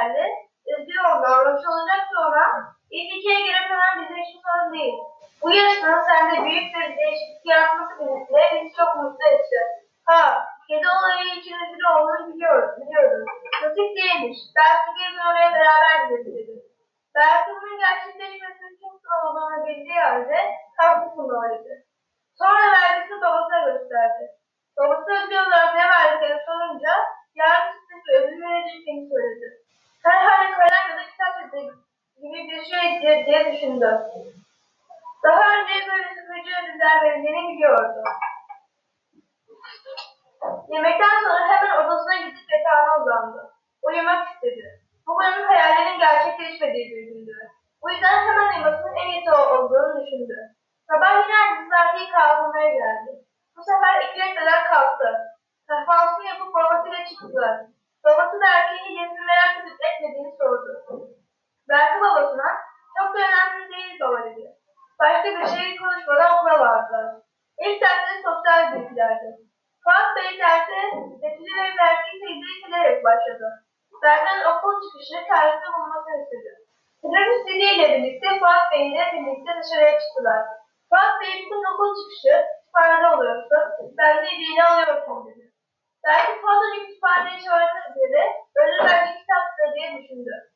geldi. Üzgün oldu. Hoş olacaktı ona. İlk ikiye girip hemen bizim için sorun değil. Bu yarışmanın sende büyük bir değişiklik yaratması birlikte bizi çok mutlu etti. Ha, kedi olayı için üzgün olduğunu biliyordum. Nasip değilmiş. Belki bir gün oraya beraber gideriz dedi. Belki bunun gerçekleşmesinin çok zor olduğunu bildiği halde haklısın öyleydi. Sonra vergisini babasına gösterdi. Babası ödül olarak ne verdiklerini sorunca yarın çıktık ve ödül vereceklerini söyledi. Herhalde kalem ya da kitap gibi bir şeydir diye düşündü. Daha önce böyle sıkıcı ödüller verildiğini biliyordu. Yemekten sonra hemen odasına gidip yatağına uzandı. Uyumak istedi. Bugünün hayallerinin gerçekleşmediği bir gündü. Bu yüzden hemen uyumasının en iyisi olduğunu düşündü. Sabah yine ertesi saati ilk kalkmaya geldi. Bu sefer ikiye kadar kalktı. Kahvaltısını yapıp babasıyla çıktılar. Babası da erkeğin hediyesini merak edip etmediğini sordu. Belki babasına, çok da önemli değil baba dedi. Başka bir şey konuşmadan okula vardılar. İlk dersleri sosyal bilgilerdi. Fuat Bey derse Betül'ü ve Berke'yi tebrik başladı. Berke'nin okul çıkışı karşısında bulunmasını istedi. Teneffüs ziliyle birlikte Fuat Bey ile birlikte dışarıya çıktılar. Fuat Bey bütün okul çıkışı kütüphanede oluyorsun, ben de hediyeni alıyorsun dedi. Belki Fuat Hoca kütüphaneye çağırdı dedi, ödül bence kitaptır diye düşündü.